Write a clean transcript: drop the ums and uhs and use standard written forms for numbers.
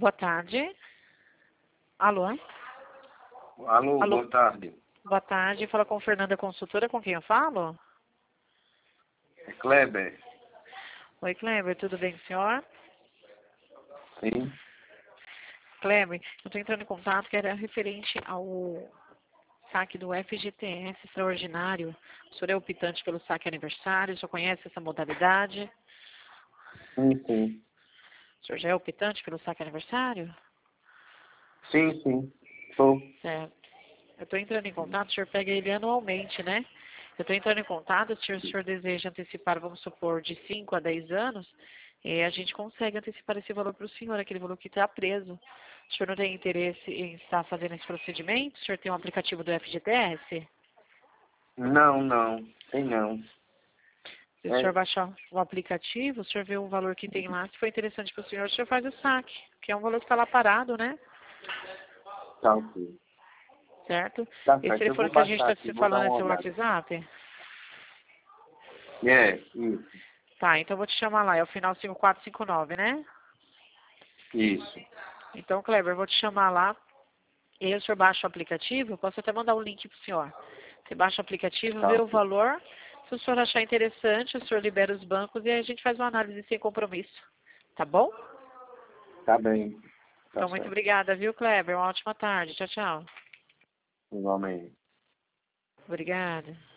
Boa tarde. Alô? Alô, Alô? boa tarde. Boa tarde. Fala com Fernanda Consultora, com quem eu falo? É Kleber? Oi, Kleber, tudo bem, senhor? Sim. Kleber, eu estou entrando em contato que era referente ao saque do FGTS extraordinário. O senhor é optante pelo saque aniversário, o senhor conhece essa modalidade? Sim. O senhor já é optante pelo saque aniversário? Sim. Sou. Certo. Eu estou entrando em contato, o senhor pega ele anualmente, né? Eu estou entrando em contato, se o senhor deseja antecipar, vamos supor, de 5 a 10 anos, a gente consegue antecipar esse valor para o senhor, aquele valor que está preso. O senhor não tem interesse em estar fazendo esse procedimento? O senhor tem um aplicativo do FGTS? Não. Tem não. Se o senhor baixar o aplicativo, o senhor vê o valor que tem lá. Se for interessante para o senhor faz o saque, que é um valor que está lá parado, né? Tá ok. Certo? Tá Esse certo, eu telefone vou que a gente baixar está aqui, se vou dar falando é uma seu olhada. WhatsApp? Isso. Tá, então eu vou te chamar lá, é o final 5459, né? Isso. Então, Kleber, eu vou te chamar lá, e aí o senhor baixa o aplicativo, eu posso até mandar o link para o senhor. Você baixa o aplicativo, Tá vê o ok. valor, se o senhor achar interessante, o senhor libera os bancos e aí a gente faz uma análise sem compromisso. Tá bom? Tá bem. Tá Então, muito certo. obrigada, viu, Kleber? Uma ótima tarde. Tchau, tchau. Igualmente. Obrigada.